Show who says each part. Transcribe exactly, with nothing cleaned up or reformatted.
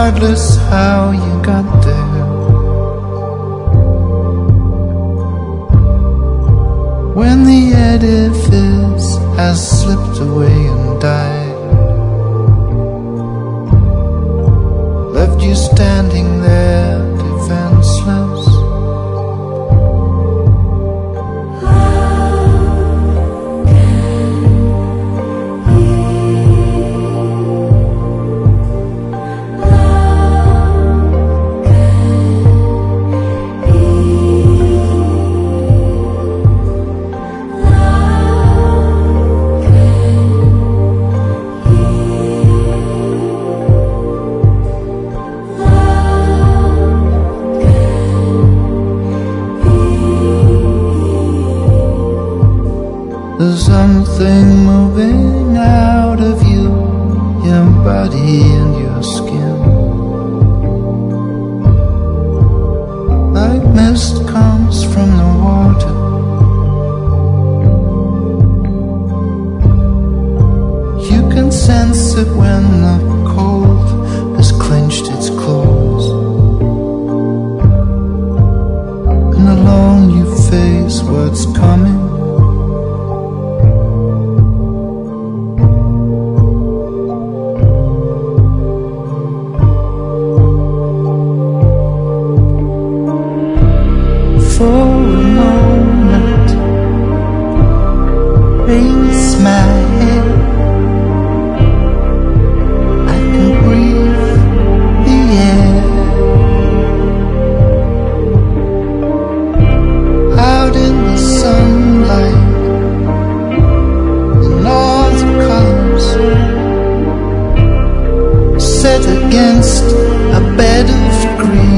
Speaker 1: regardless how you got there. When the edifice has slipped away and died, left you standing there defenseless. There's something moving out of you, your body and your skin, like mist comes from the water. You can sense it when the cold has clenched its claws, and alone you face what's coming. For a moment, raise my head. I can breathe the air. Out in the sunlight, in all the colors, set against a bed of green.